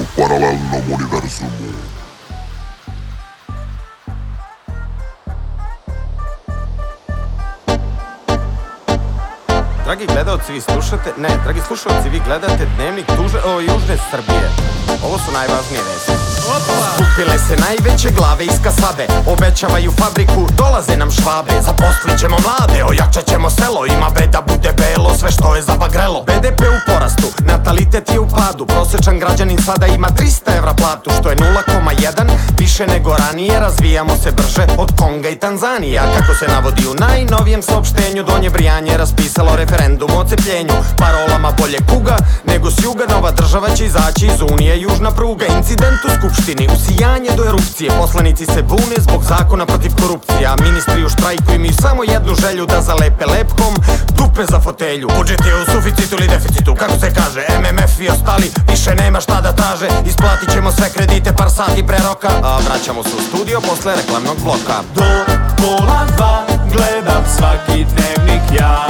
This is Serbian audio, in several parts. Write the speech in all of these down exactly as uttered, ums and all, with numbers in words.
paralelnom univerzumu. Dragi gledalci, vi slušate, ne, dragi slušalci, vi gledate Dnevnik tuže, o, Južne Srbije. Ovo su najvažnije vesti. Skupile se najveće glave iz kasade, obećavaju fabriku, dolaze nam švabe. Zaposlit ćemo mlade, ojačat ćemo selo, ima be da bude belo, sve što je zabagrelo. be de pe u porastu, natalitet je u padu, prosečan građanin sada ima trista evra platu, što je nula zarez jedan, više nego ranije. Razvijamo se brže od Konga i Tanzanije, a kako se navodi u najnovijem saopštenju, Donje Brijanje raspisalo referendum o cepljenju. Parolama bolje kuga nego s juga, nova država će izaći iz Unije, južna pruga. Incident u Skupštini, usijanje do erupcije, poslanici se bune zbog zakona protiv korupcije, a ministri u štrajku imaju samo jednu želju, da zalepe lepkom dupe za fotelju. Budžet je u suficitu ili deficitu, kako se kaže, em em ef i ostali više nema šta da traže. Isplatit ćemo sve kredite par sati pre roka, a vraćamo se u studio posle reklamnog bloka. Do pola dva gledam svaki Dnevnik ja,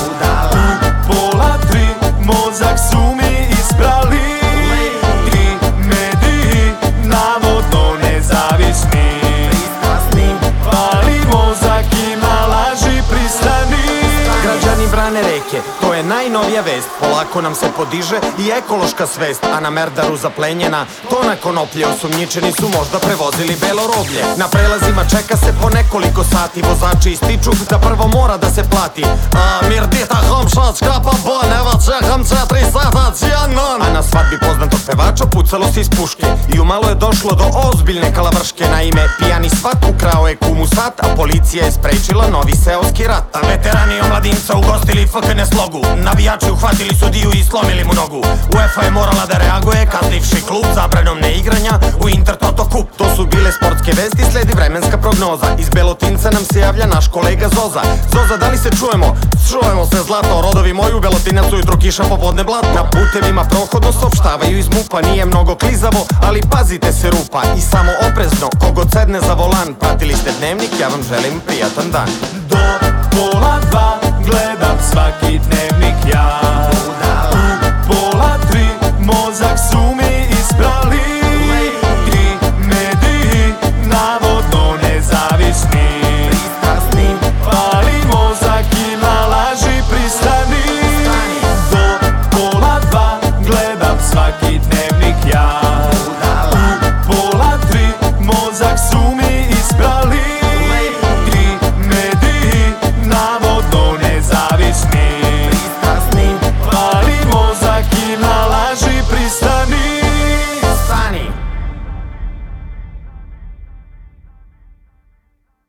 u pola tri mozak su mi isprali. Tri mediji navodno nezavisni, pali mozak i na laži pristani. Građani brane reke, to je najnovija vest. Polako nam se podiže i ekološka svest, a na Merdaru zaplenjena tona konoplje. Osumnjičeni su možda prevozili belo roblje. Na prelazima čeka se po nekoliko sati, vozači ističu da prvo mora da se plati. A mirdita homšačka pa boneva, čekam četiri sata cijanon. A na svadbi poznatog pevača pucalo se iz puške i umalo je došlo do ozbiljne kalavrške. Naime, pijani svat ukrao je kumu sat, a policija je sprečila novi seoski rat. A veterani omladinca ugostili ef ka en slogu, navijači uhvatili sudiju i slomili mu nogu. UEFA je morala da reaguje, kaznivši klub zabranom neigranja u Intertoto kup. To su bile sportske vesti, sledi vremenska prognoza. Iz Belotinca nam se javlja naš kolega Zoza. Zoza, da li se čujemo? Čujemo se zlato, rodovi moju Belotinac ujutro kiša popodne blato. Na putevima prohodno saopštavaju iz mupa, nije mnogo klizavo, ali pazite se rupa. I samo oprezno, kogod sedne za volan. Pratili ste Dnevnik, ja vam želim prijatan dan. Do pola dva gledam svaki Dnevnik ja.